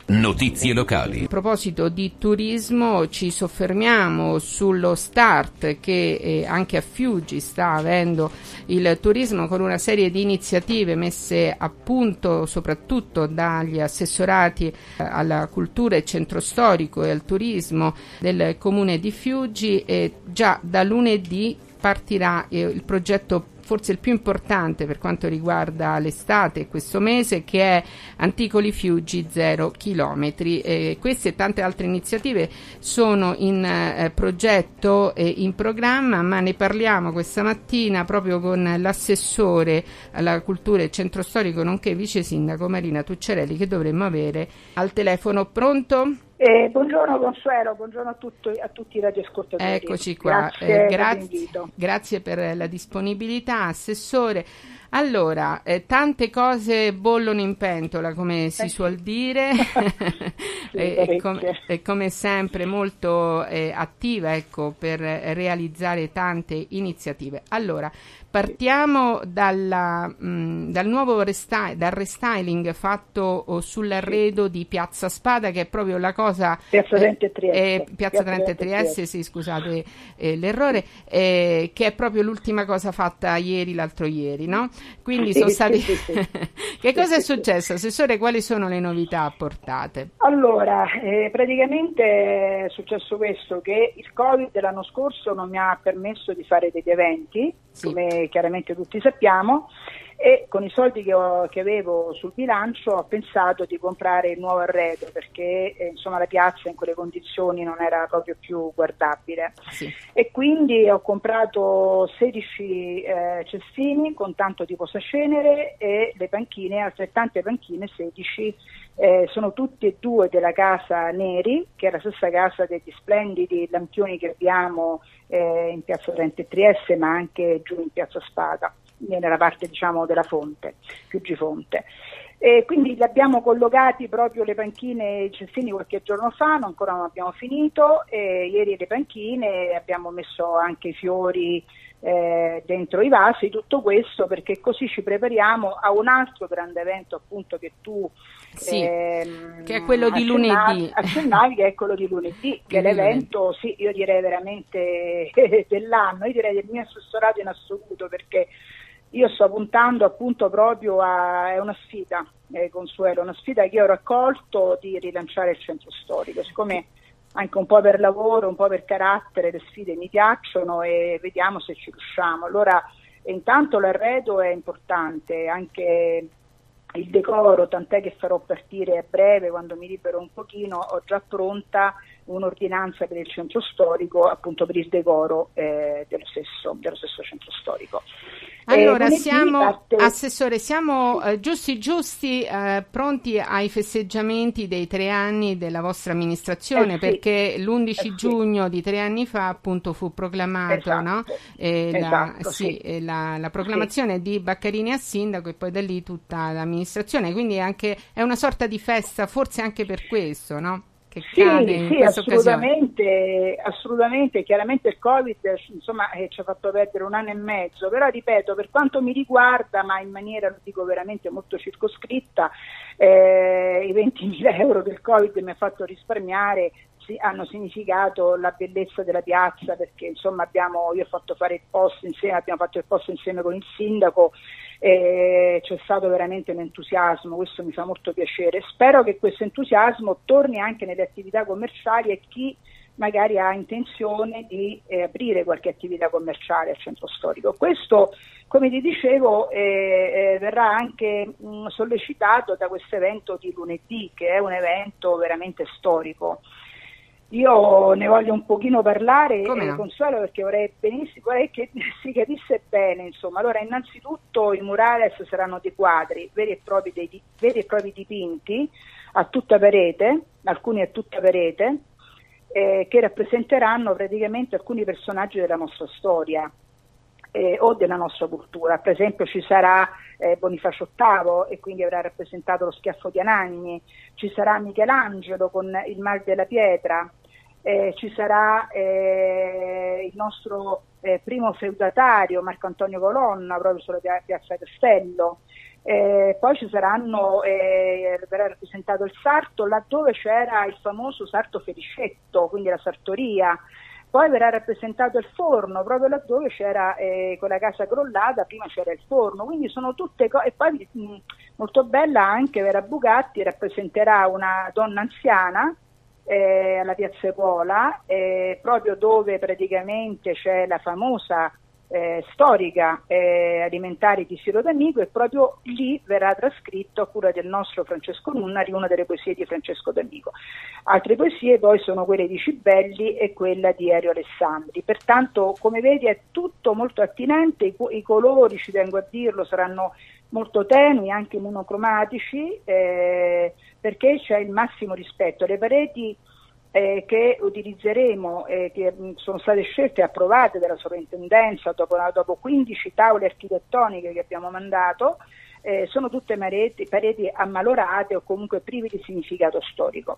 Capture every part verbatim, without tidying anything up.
Notizie locali. A proposito di turismo, ci soffermiamo sullo start che eh, anche a Fiuggi sta avendo il turismo, con una serie di iniziative messe a punto soprattutto dagli assessorati eh, alla cultura e centro storico e al turismo del comune di Fiuggi, e già da lunedì partirà eh, il progetto forse il più importante per quanto riguarda l'estate questo mese, che è Anticoli Fiuggi zero chilometri. Eh, queste e tante altre iniziative sono in eh, progetto e in programma, ma ne parliamo questa mattina proprio con l'assessore alla cultura e centro storico nonché vice sindaco Marina Tucciarelli, che dovremmo avere al telefono. Pronto? Eh, buongiorno Consuelo, buongiorno a, tutto, a tutti i radioascoltatori. Eccoci qua, grazie, eh, grazie, grazie per la disponibilità, Assessore. Allora, eh, tante cose bollono in pentola, come si eh. suol dire, sì, e, com- e come sempre molto eh, attiva, ecco, per realizzare tante iniziative. Allora, partiamo dalla, mh, dal nuovo resti- dal restyling fatto oh, sull'arredo sì. di Piazza Spada, che è proprio la cosa... Piazza Trento e Trieste. Eh, Piazza Trento e Trieste, sì, scusate eh, l'errore, eh, che è proprio l'ultima cosa fatta ieri, l'altro ieri, no? Quindi sì, sono stati... Sì, sì, sì. Che cosa sì, è successo, Assessore? Quali sono le novità apportate? Allora, eh, praticamente è successo questo, che il Covid l'anno scorso non mi ha permesso di fare degli eventi, sì. come chiaramente tutti sappiamo, e con i soldi che, ho, che avevo sul bilancio ho pensato di comprare il nuovo arredo, perché eh, insomma la piazza in quelle condizioni non era proprio più guardabile, sì. e quindi ho comprato sedici eh, cestini con tanto di posacenere e le panchine, altrettante panchine, sedici, eh, sono tutti e due della casa Neri, che è la stessa casa degli splendidi lampioni che abbiamo eh, in Piazza Trento e Trieste, ma anche giù in Piazza Spada, nella parte diciamo della fonte, Fiuggi Fonte. E quindi li abbiamo collocati proprio le panchine e i cestini qualche giorno fa, non ancora non abbiamo finito, e ieri le panchine, abbiamo messo anche i fiori eh, dentro i vasi, tutto questo perché così ci prepariamo a un altro grande evento appunto che tu sì, ehm, che è quello di lunedì, accennavi, che è quello di lunedì, che è l'evento, sì, io direi veramente dell'anno, io direi del mio assessorato in assoluto, perché io sto puntando appunto proprio a, è una sfida, eh, Consuelo, una sfida che io ho raccolto di rilanciare il centro storico, siccome anche un po' per lavoro, un po' per carattere, le sfide mi piacciono e vediamo se ci riusciamo. Allora, intanto l'arredo è importante, anche il decoro, tant'è che farò partire a breve, quando mi libero un pochino, ho già pronta un'ordinanza per il centro storico, appunto per il decoro eh, dello, stesso, dello stesso centro storico. Allora, eh, siamo, parte... Assessore, siamo eh, giusti giusti, eh, pronti ai festeggiamenti dei tre anni della vostra amministrazione, eh sì, perché l'undici eh giugno sì. di tre anni fa appunto fu proclamato, esatto, no? eh, esatto, la, sì, sì. la, la proclamazione sì. di Baccarini a sindaco, e poi da lì tutta l'amministrazione, quindi è, anche, è una sorta di festa, forse anche per questo, no? Che sì, cade in sì, assolutamente, assolutamente, chiaramente il Covid insomma eh, ci ha fatto perdere un anno e mezzo, però ripeto, per quanto mi riguarda, ma in maniera, lo dico veramente molto circoscritta, eh, i ventimila euro che il Covid mi ha fatto risparmiare sì, hanno significato la bellezza della piazza, perché insomma abbiamo, io ho fatto fare il post insieme, abbiamo fatto il post insieme con il sindaco, eh, c'è stato veramente un entusiasmo, questo mi fa molto piacere. Spero che questo entusiasmo torni anche nelle attività commerciali e chi magari ha intenzione di eh, aprire qualche attività commerciale al centro storico. Questo, come ti dicevo, eh, eh, verrà anche mh, sollecitato da questo evento di lunedì, che è un evento veramente storico. Io ne voglio un pochino parlare, Come no? eh, Consuelo, perché vorrei benissimo, vorrei che si capisse bene, insomma. Allora, innanzitutto i murales saranno dei quadri veri e propri, dei, veri e propri dipinti a tutta parete, alcuni a tutta parete, eh, che rappresenteranno praticamente alcuni personaggi della nostra storia eh, o della nostra cultura. Per esempio ci sarà eh, Bonifacio ottavo, e quindi avrà rappresentato lo schiaffo di Anagni, ci sarà Michelangelo con il Mar della Pietra, Eh, ci sarà eh, il nostro eh, primo feudatario Marco Antonio Colonna proprio sulla pia- piazza Castello, Eh, poi ci saranno, eh, verrà rappresentato il sarto laddove c'era il famoso sarto Felicetto, quindi la sartoria. Poi verrà rappresentato il forno, proprio laddove c'era eh, quella casa crollata, prima c'era il forno, quindi sono tutte cose. E poi mh, molto bella anche Vera Bugatti rappresenterà una donna anziana eh, alla Piazza Epola, eh, proprio dove praticamente c'è la famosa Eh, storica eh, alimentare di Siro D'Amico, e proprio lì verrà trascritto a cura del nostro Francesco Nunnari una delle poesie di Francesco D'Amico. Altre poesie poi sono quelle di Cibelli e quella di Erio Alessandri. Pertanto, come vedi, è tutto molto attinente, i, i colori, ci tengo a dirlo, saranno molto tenui, anche monocromatici, eh, perché c'è il massimo rispetto. Le pareti Eh, che utilizzeremo, eh, che mh, sono state scelte e approvate dalla sovrintendenza dopo, dopo quindici tavole architettoniche che abbiamo mandato, eh, sono tutte pareti, pareti ammalorate o comunque prive di significato storico.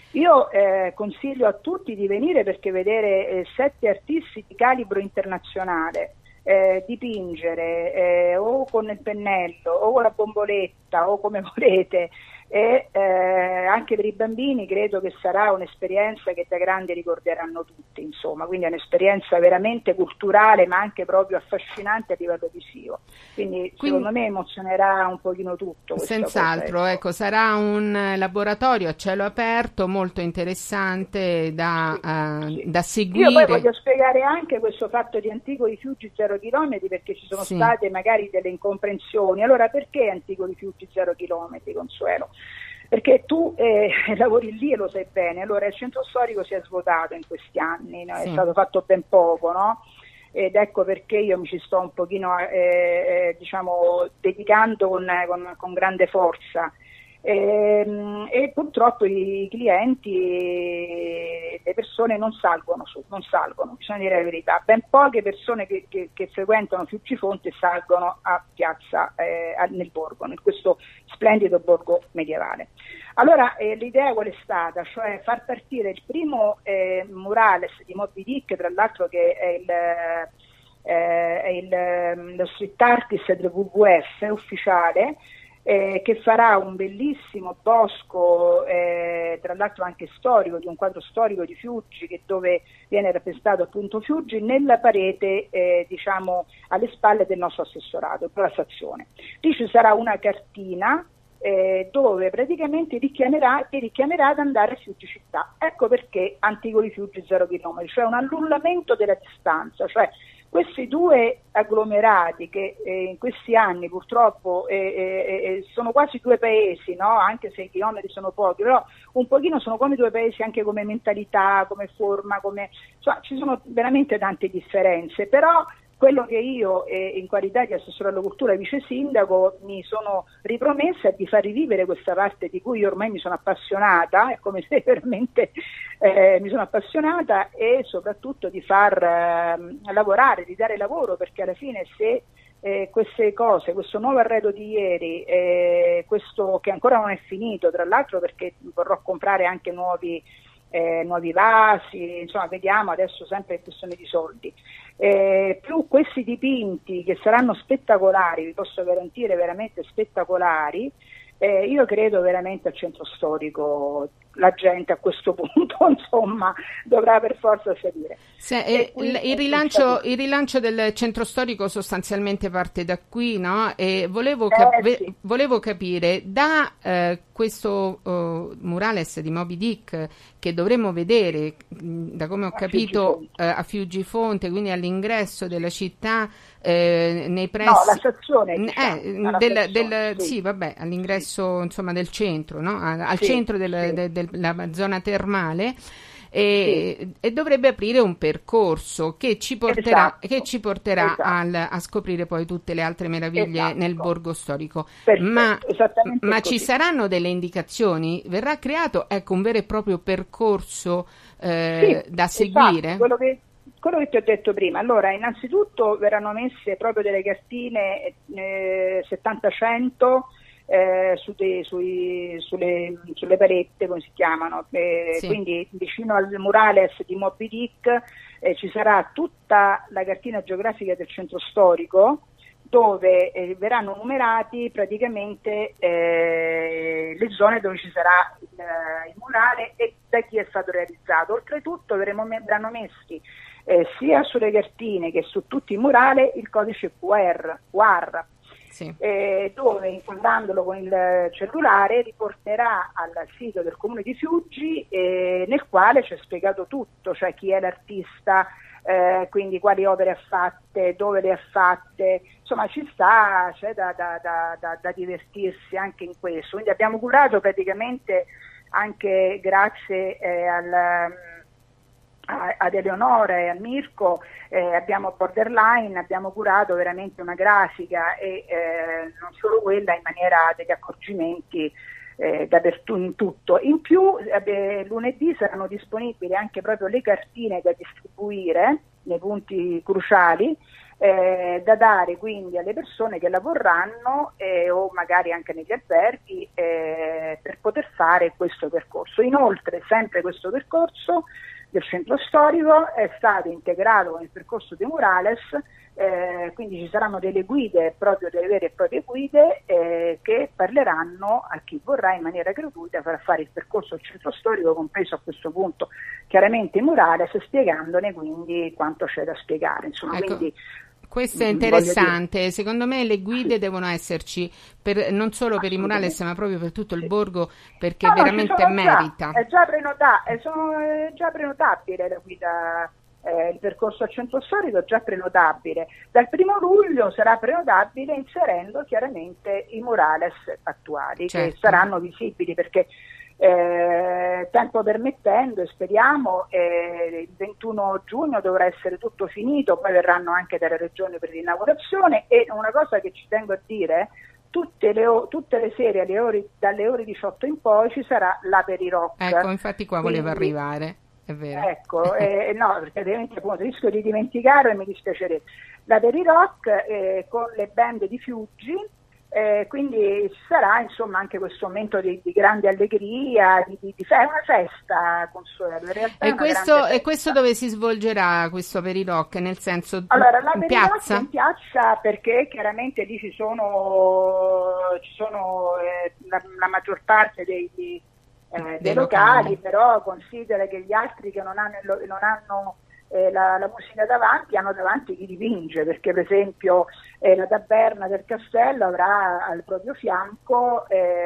Io eh, consiglio a tutti di venire, perché vedere eh, sette artisti di calibro internazionale eh, dipingere eh, o con il pennello o con la bomboletta o come volete, e eh, anche per i bambini credo che sarà un'esperienza che da grandi ricorderanno tutti, insomma, quindi è un'esperienza veramente culturale ma anche proprio affascinante a livello visivo, quindi, quindi secondo me emozionerà un pochino tutto. Senz'altro, cosa, ecco, sarà un laboratorio a cielo aperto molto interessante da, sì, uh, sì. da seguire. Io poi voglio spiegare anche questo fatto di Antico Rifugi zero chilometri, perché ci sono sì. state magari delle incomprensioni. Allora, perché Antico Rifugi zero chilometri, Consuelo? Perché tu eh, lavori lì e lo sai bene. Allora, il centro storico si è svuotato in questi anni, no? Sì. È stato fatto ben poco, no? Ed ecco perché io mi ci sto un pochino eh, eh, diciamo dedicando con, con, con grande forza. E, e purtroppo i clienti, le persone non salgono su, non salgono, bisogna dire la verità. Ben poche persone che, che, che frequentano Fiuggifonte salgono a piazza eh, nel borgo, in questo splendido borgo medievale. Allora eh, l'idea qual è stata? Cioè far partire il primo eh, murales di Moby Dick, tra l'altro che è il eh, è il, lo street artist del W W F ufficiale, Eh, che farà un bellissimo bosco, eh, tra l'altro anche storico, di un quadro storico di Fiuggi, che dove viene rappresentato appunto Fiuggi, nella parete eh, diciamo alle spalle del nostro assessorato, la stazione. Lì ci sarà una cartina eh, dove praticamente richiamerà, ti richiamerà ad andare a Fiuggi città. Ecco perché Antico Rifugi zero chilometri, cioè un annullamento della distanza, cioè questi due agglomerati che eh, in questi anni purtroppo eh, eh, sono quasi due paesi, no? Anche se i chilometri sono pochi, però un pochino sono come due paesi anche come mentalità, come forma, come insomma, ci sono veramente tante differenze, però quello che io eh, in qualità di assessore alla cultura e vice sindaco mi sono ripromessa è di far rivivere questa parte di cui io ormai mi sono appassionata, è come se veramente eh, mi sono appassionata, e soprattutto di far eh, lavorare, di dare lavoro, perché alla fine se eh, queste cose, questo nuovo arredo di ieri, eh, questo che ancora non è finito, tra l'altro perché vorrò comprare anche nuovi Eh, nuovi vasi, insomma vediamo, adesso sempre è questione di soldi, eh, più questi dipinti che saranno spettacolari, vi posso garantire veramente spettacolari, eh, io credo veramente al centro storico la gente a questo punto insomma dovrà per forza salire. Se, eh, il, il, rilancio, il rilancio del centro storico sostanzialmente parte da qui, no? E volevo, cap- eh, sì. volevo capire da eh, questo uh, murales di Moby Dick che dovremo vedere, da come ho a capito, Fiuggifonte. Eh, a Fiuggifonte, quindi all'ingresso della città, eh, nei pressi... No, la stazione, diciamo, eh, del, stazione del, sì. sì, vabbè, all'ingresso sì. insomma del centro, no? Al sì, centro del, sì. del, del, della zona termale. E, sì. e dovrebbe aprire un percorso che ci porterà, esatto. che ci porterà esatto. al, a scoprire poi tutte le altre meraviglie esatto. nel borgo storico. Perfetto, ma ma così. Ci saranno delle indicazioni? Verrà creato ecco un vero e proprio percorso eh, sì, da seguire? Esatto. Quello che Quello che ti ho detto prima, allora innanzitutto verranno messe proprio delle cartine eh, settanta cento eh, su de, sui, sulle, sulle parette, come si chiamano, eh, sì. Quindi vicino al murales di Moby Dick eh, ci sarà tutta la cartina geografica del centro storico, dove eh, verranno numerati praticamente eh, le zone dove ci sarà il, il murale e da chi è stato realizzato. Oltretutto verremo, verranno messi eh, sia sulle cartine che su tutti i murali il codice Q R, Q R sì. eh, dove inquadrandolo con il cellulare riporterà al sito del Comune di Fiuggi, eh, nel quale c'è spiegato tutto, cioè chi è l'artista, Eh, quindi quali opere ha fatte, dove le ha fatte, insomma ci sta, c'è da, da, da, da, da divertirsi anche in questo. Quindi abbiamo curato praticamente anche grazie eh, al, a, ad Eleonora e a Mirko, eh, abbiamo Borderline, abbiamo curato veramente una grafica e eh, non solo quella, in maniera degli accorgimenti Eh, dappertutto in tutto. In più eh, lunedì saranno disponibili anche proprio le cartine da distribuire nei punti cruciali, eh, da dare quindi alle persone che lavoreranno eh, o magari anche negli alberghi eh, per poter fare questo percorso. Inoltre sempre questo percorso del centro storico è stato integrato con il percorso di Murales, eh, quindi ci saranno delle guide, proprio delle vere e proprie guide eh, che parleranno a chi vorrà in maniera gratuita per fare il percorso del centro storico, compreso a questo punto chiaramente i Murales, spiegandone quindi quanto c'è da spiegare. Insomma, ecco. quindi Questo è interessante, secondo me le guide sì. devono esserci per, non solo per i Murales ma proprio per tutto il sì. borgo, perché no, veramente no, merita. Già, è, già prenota- è, sono, è già prenotabile la guida, eh, il percorso al centro storico è già prenotabile. Dal primo luglio sarà prenotabile inserendo chiaramente i Murales attuali, certo. che saranno visibili perché Eh, tempo permettendo e speriamo eh, il ventuno giugno dovrà essere tutto finito, poi verranno anche dalle regioni per l'inaugurazione. E una cosa che ci tengo a dire, tutte le, tutte le sere alle ore, dalle ore diciotto in poi ci sarà l'Aperirock. Ecco, infatti qua Quindi, volevo arrivare, è vero. Ecco, eh, no, perché ovviamente appunto rischio di dimenticare e mi dispiacerebbe. L'Aperirock eh, con le band di Fiuggi. Eh, quindi ci sarà insomma anche questo momento di, di grande allegria, di, di, di è una festa, Consuelo, in realtà e, questo, e questo dove si svolgerà questo Aperirock, nel senso allora, in piazza? In piazza, perché chiaramente lì ci sono, ci sono eh, la, la maggior parte dei, dei, eh, dei locali, locali, però considera che gli altri che non hanno, non hanno Eh, la, la musica davanti, hanno davanti chi dipinge, perché per esempio eh, la taberna del castello avrà al proprio fianco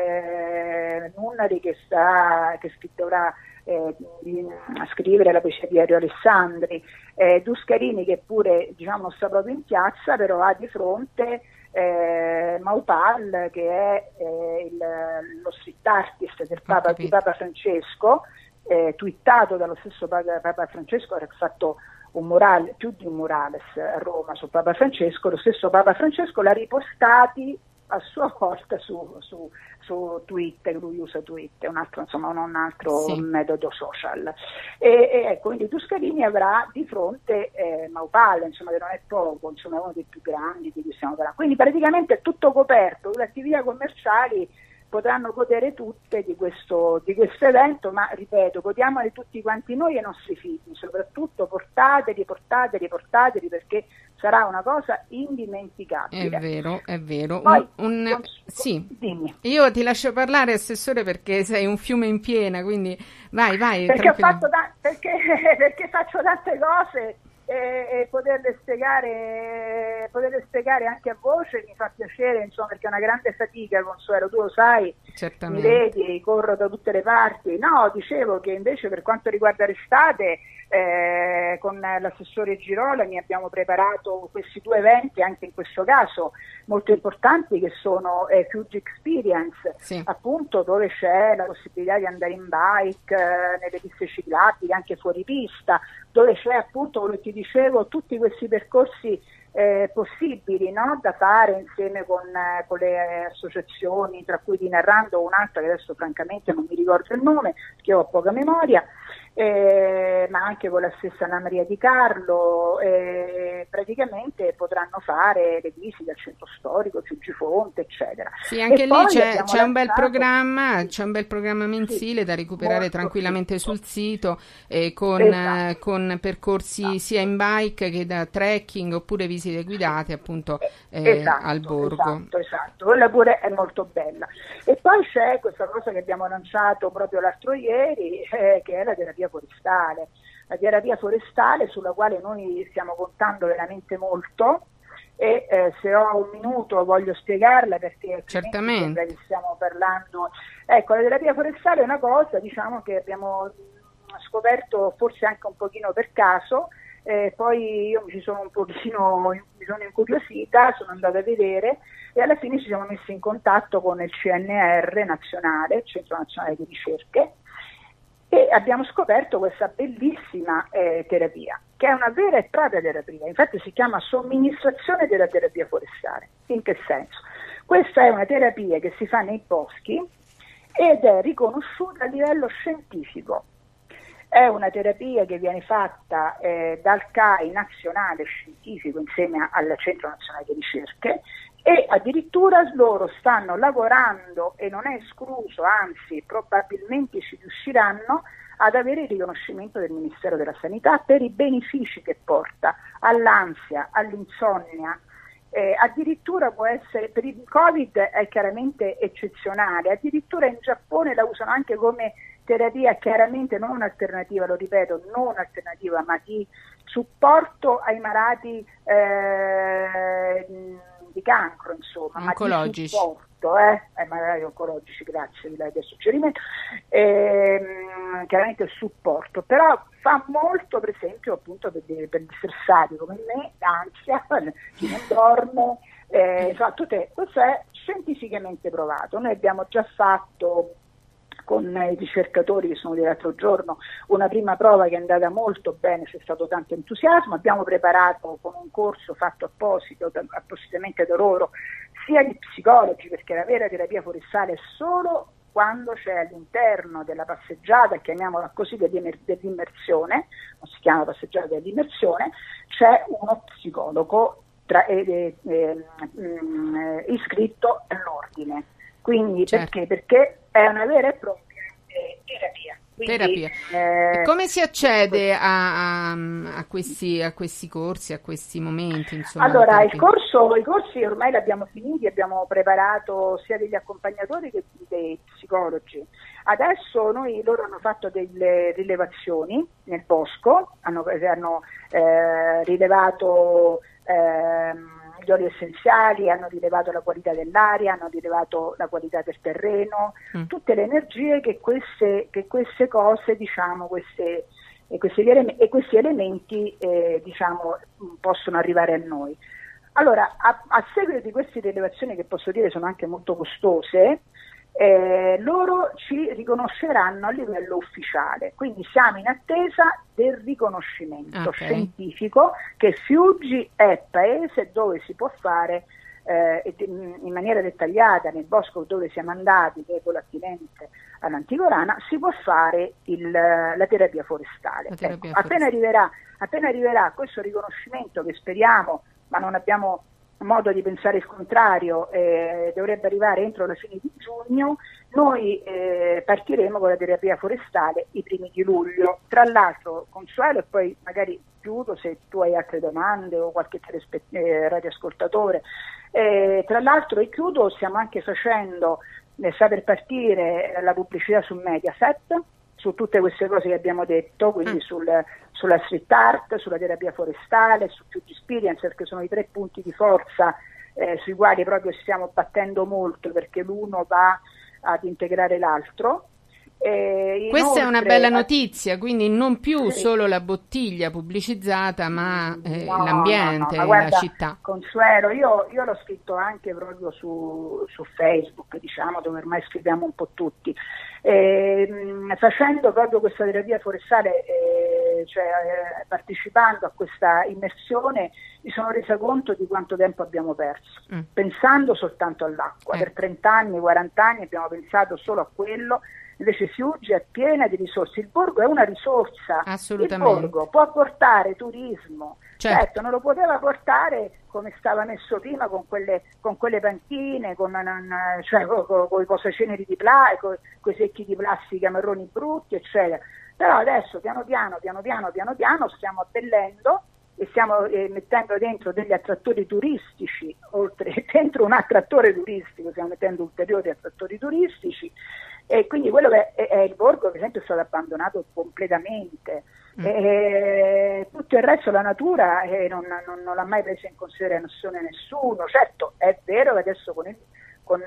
eh, Nunnari che, sta, che dovrà eh, scrivere la poesia di Ario Alessandri, eh, Duscarini che pure diciamo sta proprio in piazza, però ha di fronte eh, Maupal che è eh, il, lo street artist del Papa, di Papa Francesco, Eh, twittato dallo stesso Papa, Papa Francesco, ha fatto un murale, più di un murales a Roma su Papa Francesco, lo stesso Papa Francesco l'ha ripostati a sua volta su, su, su Twitter, lui usa Twitter, un altro, insomma, un altro sì. metodo social. E, e ecco, quindi Duscarini avrà di fronte eh, Maupal, insomma, che non è poco, insomma, è uno dei più grandi di cui stiamo parlando. Quindi praticamente è tutto coperto, le attività commerciali potranno godere tutte di questo, di questo evento, ma ripeto, godiamoli tutti quanti noi e i nostri figli, soprattutto portateli, portateli, portateli, perché sarà una cosa indimenticabile. È vero, è vero. Poi, un, un, con, sì. Dimmi. Io ti lascio parlare, Assessore, perché sei un fiume in piena, quindi vai, vai. Perché, ho fatto ta- perché, perché faccio tante cose e, e poterle spiegare, poterle spiegare anche a voce mi fa piacere, insomma, perché è una grande fatica, Consuelo, tu lo sai, certamente. Mi vedi, corro da tutte le parti. No, dicevo che invece per quanto riguarda l'estate, eh, con l'assessore Girolami abbiamo preparato questi due eventi, anche in questo caso molto importanti, che sono eh, Fiuggi Experience, sì. appunto, dove c'è la possibilità di andare in bike, eh, nelle piste ciclabili, anche fuori pista, dove c'è appunto, come ti dicevo, tutti questi percorsi eh, possibili, no? da fare insieme con, eh, con le associazioni, tra cui di Narrando o un'altra che adesso francamente non mi ricordo il nome, perché ho poca memoria, Eh, ma anche con la stessa Anna Maria Di Carlo, eh, praticamente potranno fare le visite al centro storico, Giugifonte, eccetera. Sì, anche e lì c'è, c'è lanciato... un bel programma, c'è un bel programma mensile sì, da recuperare tranquillamente molto, sul sito, eh, con, esatto. eh, con percorsi esatto. sia in bike che da trekking oppure visite guidate appunto eh, esatto, al borgo. Esatto, esatto, quella pure è molto bella. E poi c'è questa cosa che abbiamo lanciato proprio l'altro ieri, eh, che è la terapia forestale. La terapia forestale sulla quale noi stiamo contando veramente molto, e eh, se ho un minuto voglio spiegarla, perché certamente che stiamo parlando. Ecco, la terapia forestale è una cosa, diciamo, che abbiamo scoperto forse anche un pochino per caso, eh, poi io mi ci sono un pochino mi sono incuriosita, sono andata a vedere e alla fine ci siamo messi in contatto con il C N R nazionale, il Centro Nazionale di Ricerche, e abbiamo scoperto questa bellissima eh, terapia, che è una vera e propria terapia, infatti si chiama somministrazione della terapia forestale. In che senso? Questa è una terapia che si fa nei boschi ed è riconosciuta a livello scientifico. È una terapia che viene fatta eh, dal C A I nazionale scientifico insieme al Centro Nazionale di Ricerche, e addirittura loro stanno lavorando, e non è escluso, anzi probabilmente ci riusciranno ad avere il riconoscimento del Ministero della Sanità per i benefici che porta all'ansia, all'insonnia. Eh, addirittura può essere, per il Covid è chiaramente eccezionale, addirittura in Giappone la usano anche come terapia, chiaramente non alternativa, lo ripeto, non alternativa, ma di supporto ai malati eh, di cancro, insomma, oncologici. Ma di supporto, eh, ai malati oncologici, grazie di lei del suggerimento, ehm, chiaramente il supporto, però fa molto, per esempio, appunto per, per gli stressati come me, ansia, chi non dorme, eh, insomma, tutte, questo è scientificamente provato. Noi abbiamo già fatto con i ricercatori che sono di l'altro giorno una prima prova che è andata molto bene, c'è stato tanto entusiasmo, abbiamo preparato con un corso fatto apposito, appositamente da loro, sia gli psicologi, perché la vera terapia forestale è solo quando c'è all'interno della passeggiata, chiamiamola così, dell'immersione, non si chiama passeggiata dell'immersione, c'è uno psicologo tra, eh, eh, eh, iscritto all'ordine. Quindi certo. perché? Perché è una vera e propria eh, terapia. Quindi, terapia. Eh, come si accede a, a, a, questi, a questi corsi, a questi momenti? Insomma, allora, il corso, i corsi ormai li abbiamo finiti, abbiamo preparato sia degli accompagnatori che dei psicologi. Adesso noi, loro hanno fatto delle rilevazioni nel bosco, hanno, hanno eh, rilevato eh, gli oli essenziali, hanno rilevato la qualità dell'aria, hanno rilevato la qualità del terreno, mm. tutte le energie che queste, che queste cose, diciamo, queste, e, questi, e questi elementi eh, diciamo, possono arrivare a noi. Allora, a, a seguito di queste rilevazioni, che posso dire sono anche molto costose, Eh, loro ci riconosceranno a livello ufficiale, quindi siamo in attesa del riconoscimento okay. scientifico che Fiuggi è paese dove si può fare eh, in maniera dettagliata, nel bosco dove siamo andati, che è quello attinente all'Antigorana, si può fare il, la terapia forestale. La terapia ecco, forestale. Appena arriverà, appena arriverà questo riconoscimento, che speriamo, ma non abbiamo modo di pensare il contrario, eh, dovrebbe arrivare entro la fine di giugno, noi eh, partiremo con la terapia forestale i primi di luglio. Tra l'altro, Consuelo, e poi magari chiudo se tu hai altre domande o qualche telespe- eh, radioascoltatore, eh, tra l'altro e chiudo, stiamo anche facendo, eh, sta per partire la pubblicità su Mediaset, su tutte queste cose che abbiamo detto, quindi mm. sul, sulla street art, sulla terapia forestale, su Fiuggi Experience, perché sono i tre punti di forza eh, sui quali proprio stiamo battendo molto, perché l'uno va ad integrare l'altro. Eh, Questa è una bella notizia, quindi non più sì. solo la bottiglia pubblicizzata, ma eh, no, l'ambiente, no, no, guarda, la città. Consuelo, io, io l'ho scritto anche proprio su, su Facebook, diciamo, dove ormai scriviamo un po' tutti. Eh, facendo proprio questa terapia forestale, eh, cioè eh, partecipando a questa immersione, mi sono resa conto di quanto tempo abbiamo perso, mm. pensando soltanto all'acqua. Eh. Per trenta anni, quaranta anni abbiamo pensato solo a quello, invece Fiuggi è piena di risorse, il borgo è una risorsa, assolutamente. Il borgo può portare turismo, certo. certo non lo poteva portare come stava messo prima con quelle, con quelle panchine, con, cioè, con, con, con i posaceneri di plastica, con, con i secchi di plastica marroni brutti, eccetera. Però adesso piano piano, piano piano, piano piano stiamo abbellendo e stiamo eh, mettendo dentro degli attrattori turistici, oltre dentro un attrattore turistico, stiamo mettendo ulteriori attrattori turistici, e quindi quello che è, è il borgo, per esempio, è stato abbandonato completamente. Mm. E, tutto il resto, la natura eh, non, non, non l'ha mai presa in considerazione nessuno. Certo, è vero che adesso con il, con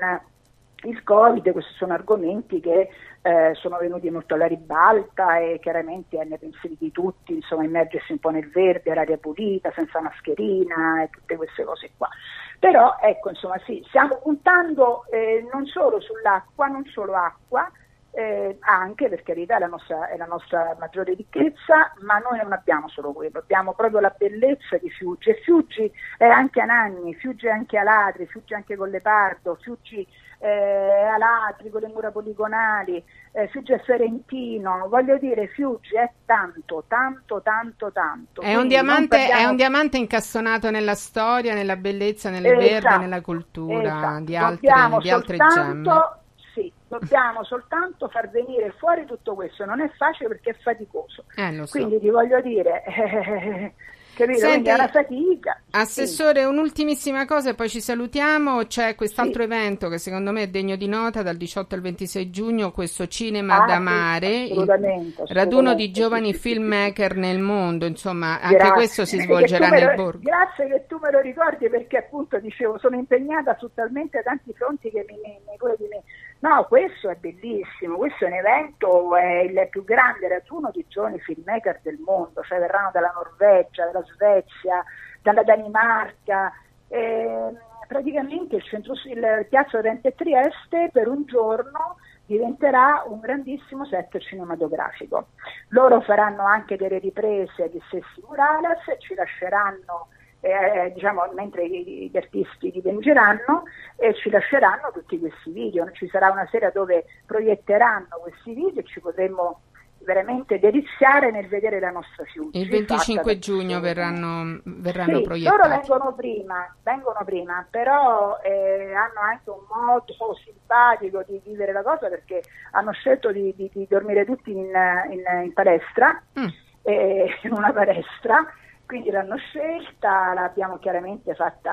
il Covid questi sono argomenti che eh, sono venuti molto alla ribalta e chiaramente è nei pensieri di tutti, insomma, immergersi un po' nel verde, l'aria pulita, senza mascherina e tutte queste cose qua. Però ecco, insomma, sì, stiamo puntando eh, non solo sull'acqua, non solo acqua, eh, anche, per carità, la nostra, è la nostra maggiore ricchezza, ma noi non abbiamo solo quello, abbiamo proprio la bellezza di Fiuggi, e Fiuggi è anche Anagni, Fiuggi è anche Alatri, Fiuggi è anche Collepardo, Fiuggi eh, Alatri con le mura poligonali, eh, Fiuggi è Ferentino, voglio dire, Fiuggi è tanto, tanto, tanto, tanto. È un, diamante, parliamo... è un diamante incastonato nella storia, nella bellezza, nel esatto, verde, nella cultura esatto. di altre, di altre gemme. Sì, dobbiamo soltanto far venire fuori tutto questo, non è facile perché è faticoso, eh, lo so. Quindi ti voglio dire, eh, capito? Senti, quindi è una fatica. Assessore, sì. Un'ultimissima cosa e poi ci salutiamo. C'è quest'altro sì. evento che secondo me è degno di nota, dal diciotto al ventisei giugno, questo Cinema ah, da Mare, sì, assolutamente, assolutamente, raduno di giovani sì, filmmaker sì, sì. nel mondo, insomma, Grazie. Anche questo si svolgerà nel lo, borgo. Grazie che tu me lo ricordi, perché appunto dicevo sono impegnata su talmente tanti fronti che mi, mi, mi, mi no, questo è bellissimo, questo è un evento, è il più grande raduno di giovani filmmaker del mondo, cioè verranno dalla Norvegia, dalla Svezia, dalla Danimarca, eh, praticamente il, centro, il Piazza Oriente Trieste per un giorno diventerà un grandissimo set cinematografico. Loro faranno anche delle riprese di stessi murales e ci lasceranno Eh, diciamo, mentre gli, gli artisti dipingeranno e ci lasceranno tutti questi video. Ci sarà una sera dove proietteranno questi video e ci potremmo veramente deliziare nel vedere la nostra Fiuggi. Il venticinque giugno verranno, verranno sì, proiettati. Loro vengono prima, vengono prima, però eh, hanno anche un modo simpatico di vivere la cosa, perché hanno scelto di, di, di dormire tutti in, in, in palestra, mm. eh, in una palestra. Quindi l'hanno scelta, l'abbiamo chiaramente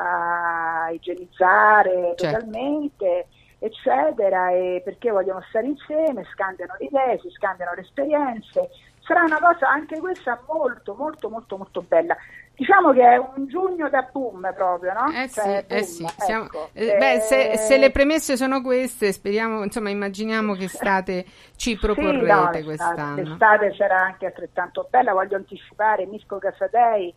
fatta igienizzare certo. totalmente, eccetera, e perché vogliono stare insieme, scambiano le idee, si scambiano le esperienze. Sarà una cosa anche questa molto, molto, molto, molto bella. Diciamo che è un giugno da boom proprio, no? Eh sì, cioè, boom, eh sì. Siamo, ecco. eh, beh, se, se le premesse sono queste, speriamo, insomma, immaginiamo che estate ci proporrete sì, no, l'estate, quest'anno. L'estate sarà anche altrettanto bella, voglio anticipare Misco Casadei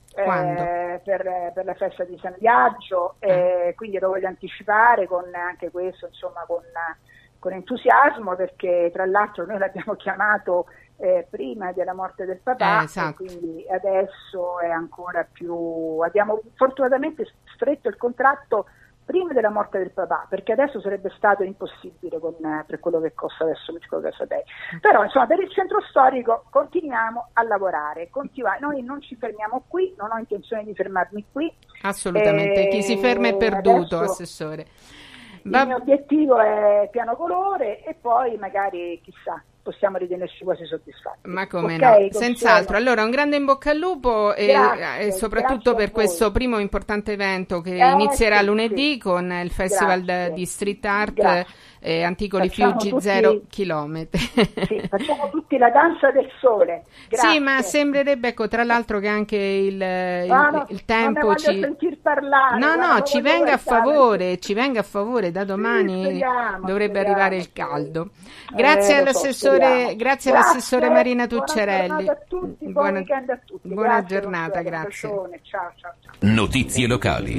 eh, per, per la festa di San Biagio, eh. Eh, quindi lo voglio anticipare con anche questo, insomma, con, con entusiasmo, perché tra l'altro noi l'abbiamo chiamato Eh, prima della morte del papà, eh, esatto. E quindi adesso è ancora più, abbiamo fortunatamente stretto il contratto prima della morte del papà, perché adesso sarebbe stato impossibile con, per quello che costa adesso Misco Casadei. Però insomma, per il centro storico continuiamo a lavorare, continua- noi non ci fermiamo qui, non ho intenzione di fermarmi qui. Assolutamente, eh, chi si ferma è perduto, adesso, assessore. Va... Il mio obiettivo è piano colore e poi magari, chissà, possiamo ritenerci quasi soddisfatti. Ma come okay, no, senz'altro. Allora, un grande in bocca al lupo e, grazie, e soprattutto per questo primo importante evento che eh, inizierà sì, lunedì sì. con il Festival grazie. di Street Art eh, Anticoli facciamo Fiuggi tutti, zero chilometri. Sì, facciamo tutti la danza del sole. Grazie. Sì, ma sembrerebbe, ecco, tra l'altro che anche il, il, ah, no, il tempo non ci sentir parlare. No, guarda, no, ci venga a favore, ci venga a favore, da domani sì, speriamo, dovrebbe speriamo, arrivare il caldo. Grazie eh, all'assessore, so, grazie Grazie, all'assessore Marina Tuccerelli. Buona giornata a tutti, buon buona, weekend a tutti. Buona grazie, giornata, grazie. Ciao, ciao, ciao. Notizie locali.